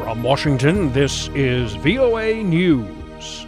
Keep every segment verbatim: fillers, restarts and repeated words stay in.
From Washington, this is V O A News.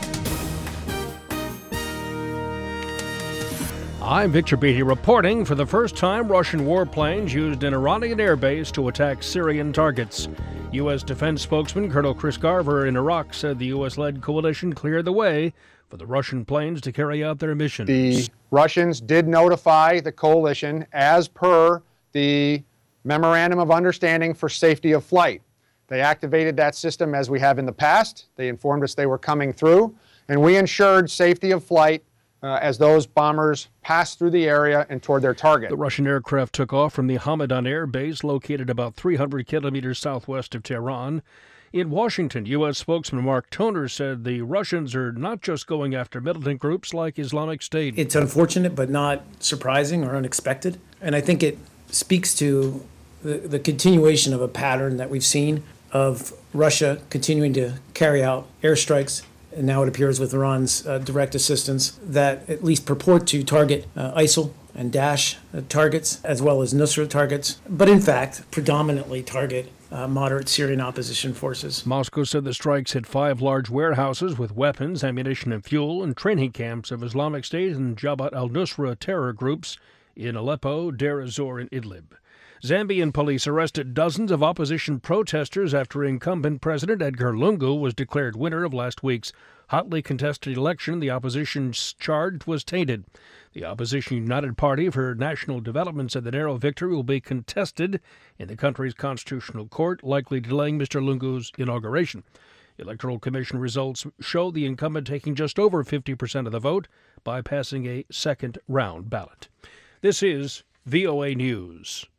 I'm Victor Beatty reporting. For the first time, Russian warplanes used an Iranian airbase to attack Syrian targets. U S defense spokesman Colonel Chris Garver in Iraq said the U S-led coalition cleared the way for the Russian planes to carry out their mission. The Russians did notify the coalition as per the Memorandum of Understanding for Safety of Flight. They activated that system as we have in the past. They informed us they were coming through, and we ensured safety of flight uh, as those bombers passed through the area and toward their target. The Russian aircraft took off from the Hamadan Air Base, located about three hundred kilometers southwest of Tehran. In Washington, U S spokesman Mark Toner said the Russians are not just going after militant groups like Islamic State. It's unfortunate, but not surprising or unexpected. And I think it speaks to the, the continuation of a pattern that we've seen of Russia continuing to carry out airstrikes, and now it appears with Iran's uh, direct assistance, that at least purport to target uh, ISIL and Daesh uh, targets, as well as Nusra targets, but in fact predominantly target uh, moderate Syrian opposition forces. Moscow said the strikes hit five large warehouses with weapons, ammunition, and fuel, and training camps of Islamic State and Jabhat al-Nusra terror groups in Aleppo, Deir ez-Zor, and Idlib. Zambian police arrested dozens of opposition protesters after incumbent President Edgar Lungu was declared winner of last week's hotly contested election. The opposition charged was tainted. The opposition United Party for National Development said the narrow victory will be contested in the country's constitutional court, likely delaying Mister Lungu's inauguration. Electoral Commission results show the incumbent taking just over fifty percent of the vote by passing a second-round ballot. This is V O A News.